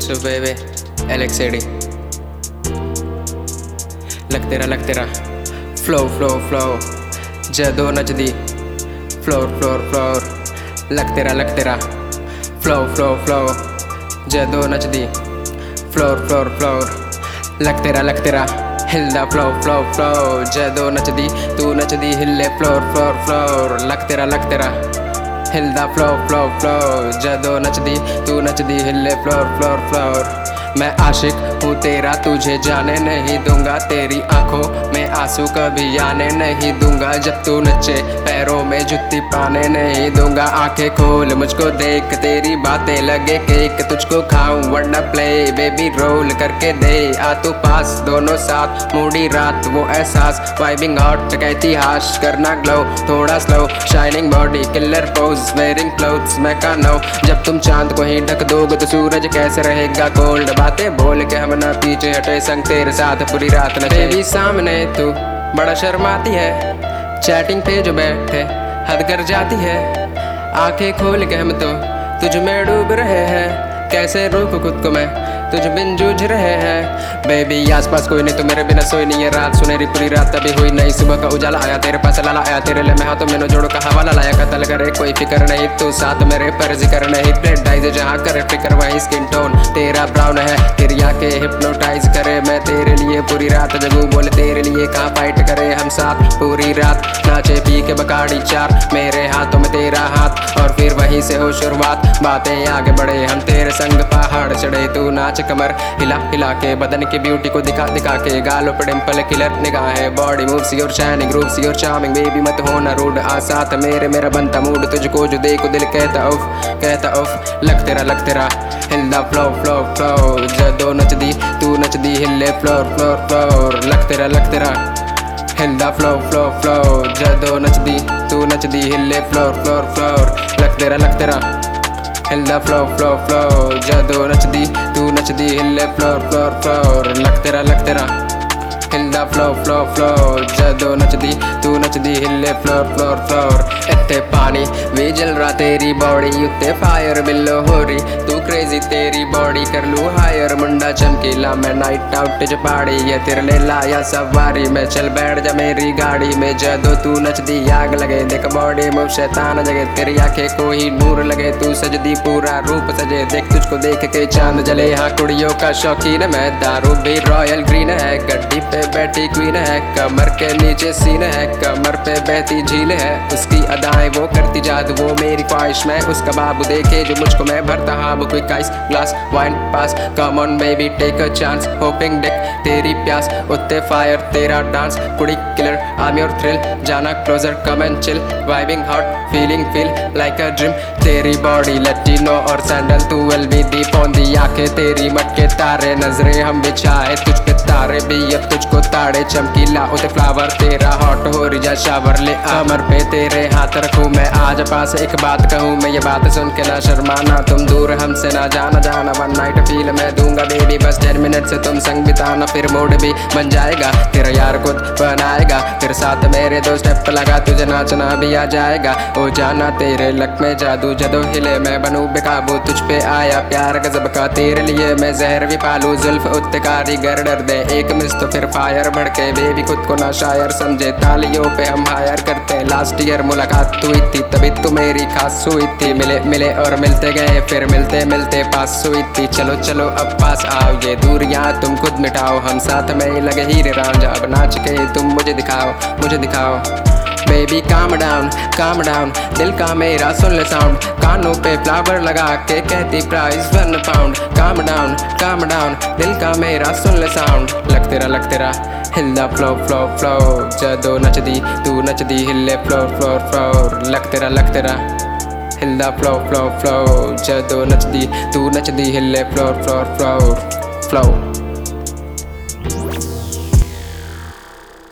Yusuf baby, LXAD. लग तेरा flow जदों नचदी floor लग तेरा flow जदों नचदी floor लग तेरा हिल दा flow जदों नचदी तू नचदी हिले floor लग तेरा हिल दा flow जदों नचदी तू नचदी हिले floor मैं आशिक हूँ तेरा तुझे जाने नहीं दूंगा तेरी आंखों में आंसू कभी आने नहीं दूंगा जब तू नचे पैरों में जुत्ती पाने नहीं दूंगा आंखें खोल मुझको देख तेरी बातें लगे केक तुझको खाऊं वरना प्ले बेबी रोल करके दे आ तू पास दोनों साथ मूडी रात वो एहसास वाइबिंग हॉट कहती हाश करना ग्लो थोड़ा slow shining body killer pose wearing clothes मैं कानो जब तुम चांद को ही ढक दोगे तो सूरज कैसे रहेगा कोल्ड बातें बोल के हम ना पीछे हटे संग तेरे साथ पूरी रात न तेरी सामने तू बड़ा शर्माती है चैटिंग पे जो बैठे हद कर जाती है आंखें खोल के हम तो तुझ में डूब रहे हैं कैसे रोकूं खुद को मैं तुझ बिन जूझ रहे हैं बेबी आसपास कोई नहीं तो मेरे बिना सोई नहीं है रात सुनहरी पूरी रात तभी हुई नहीं सुबह का उजाला आया तेरे पास लाला आया तेरे लिए मैं हाथों में जोड़ों का हवाला लाया कतल करे कोई फिक्र नहीं तू साथ मेरे पर जिक्र नहीं प्लेट डाइज जहाँ करे फिक्र वही स्किन टोन तेरा ब्राउन है तेरी आंखें हिप्नोटाइज करे मैं तेरे लिए पूरी रात जगू बोले तेरे लिए कहाँ फाइट करे हम साथ पूरी रात नाचे पी के बकाड़ी चार मेरे हाथों में तेरा हाथ और फिर वहीं से हो शुरुआत बातें आगे बढ़े हम तेरे संग पहाड़ चढ़े तू नाच कमर हिला के बदन की ब्यूटी को दिखा के गालों पर डिंपल किलर निगाहें body moves your shining grooves your charming baby मत होना रूड आ साथ मेरा बनता मूड तुझको जो देखो दिल कहता उफ लग तेरा हिल दा फ्लो जदों नचदी तू नचदी हिले फ्लोर लग तेरा हिल दा फ्लो जदों नचदी तू नचदी हिले फ्लोर लग तेरा हिल दा फ्लो जदों नचदी तू नचदी हिले फ्लोर लग तेरा हिल दा फ्लो जदों नचदी तू नचदी हिले फ्लोर इत्ते पानी वे जल रहा तेरी बॉडी उत्ते फायर बिल्लो हो रही तू क्रेजी तेरी बॉडी कर लू हायर मुंडा चमकीला मैं नाइट आउट ज पहाड़ी ये तेरे ले लाया सवारी में चल बैठ जा मेरी गाड़ी में जदों तू नचदी आग लगे देख बॉडी मुँह शैतान जगे तेरी आंखें को ही नूर लगे तू सजदी पूरा रूप सजे देख तुझको देख के चांद जले हाँ कुड़ियों का शौकीन मैं दारू भी रॉयल ग्रीन है गड्डी पे बैठी क्वीन है कमर के नीचे सीन है कमर पे बहती झील है उसकी अदाएं वो करती जादू वो मेरी ख्वाहिश में उसका बाबू देखे जो मुझको मैं भरता हाँ वो क्विक आइस ग्लास वाइन पास come on baby take a chance hoping deck तेरी प्यास उत्ते फायर तेरा डांस कुड़ी killer I am your thrill जाना closer come and chill vibing hot feeling feel like a dream तेरी बॉडी लैटिनो और sandal तू विल बी दीप ऑन दी आंखें तेरी मटके तारे नजरे हम बिछाए तुझ पे तारे भी अब तुझको ताड़े चमकीला उते फ्लावर तेरा हॉट हो रिजा शावर ले अमर पे तेरे हाथ रखूं मैं आज पास एक बात कहूँ मैं ये बात सुन के ना शर्माना तुम दूर हमसे ना जाना वन नाइट फील मैं दूंगा बेबी बस 10 मिनट से तुम संग बिताना फिर मूड भी बन जाएगा तेरा यार खुद बनाएगा फिर साथ मेरे 2 स्टेप लगा तुझे नाचना भी आ जाएगा ओ जाना तेरे लक में जादू जदों हिले मैं बनूं बेकाबू तुझ पे आया प्यार गजब का तेरे लिए मैं जहर भी पालू जुल्फ उत्ते कारीगर डर दे एक मिस तो फिर फायर भड़के बेबी खुद को ना शायर समझे तालियों पे हम हायर करते लास्ट ईयर मुलाकात हुई थी तभी तो मेरी खास हुई थी मिले और मिलते गए फिर मिलते पास हुई थी चलो अब पास आओ ये दूरियां तुम खुद मिटाओ हम साथ में ही लगे हीरे रांझा अब नाच के तुम मुझे दिखाओ बेबी काम डाउन दिल का मेरा सुन ले साउंड कानों पे फ्लावर लगा के कहती प्राइस 1 पाउंड काम डाउन दिल का मेरा सुन ले साउंड लग तेरा हिल दा फ्लो जदों नचदी तू नचदी हिले फ्लोर लग तेरा हिल दा फ्लो जदों नचदी तू नचदी हिले फ्लोर